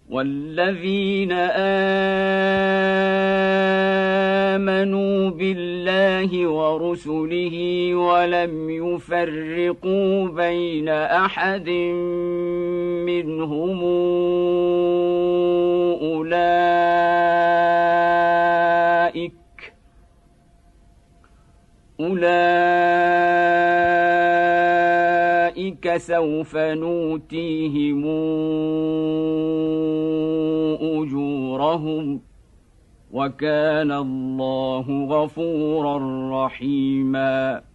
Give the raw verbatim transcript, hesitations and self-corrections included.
والذين آمنوا بالله ورسله ولم يفرقوا بين أحد منهم أولئك أولئك سوف نؤتيهم أجورهم وكان الله غفورا رحيما